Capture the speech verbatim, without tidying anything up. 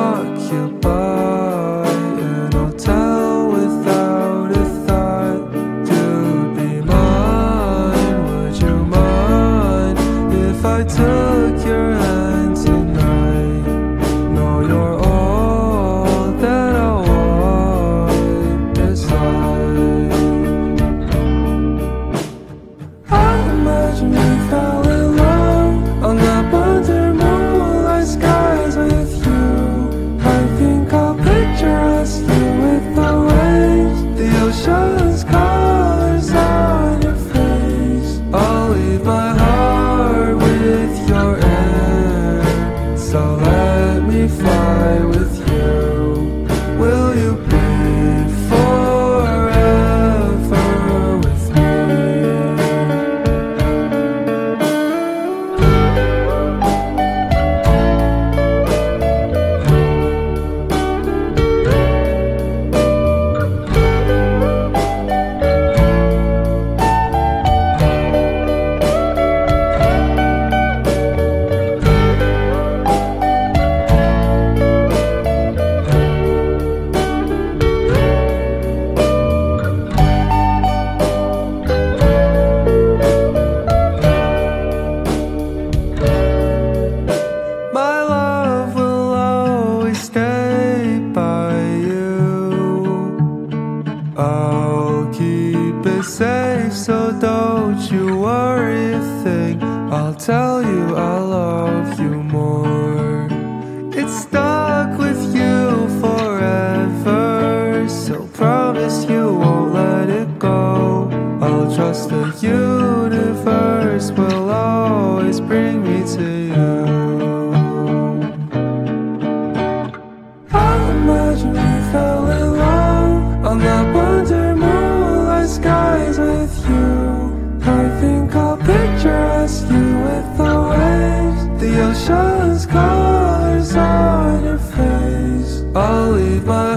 occupy an hotel without a thought. You'd be mine, would you mind if I took your hand tonight? No, you're all that I want beside. I imagine we fell in love on that wonder moonlight skies with you. I think I'll picture us here with the waves, the ocean's colors on your face. I'll leave my heart with your air, so let me fly with you. Will you be forever with me? My love will always stay by you. I'll keep it safe, so don't you worry a thing. I'll tell you I love you more. It's stuck with you forever, so promise you won't let it go. I'll trust the universe will always bring me to you. I imagine we fell in love on that wonder moonlight skies with you. I think I'll picture us here with the waves, the ocean's colors on your face. I'll leave my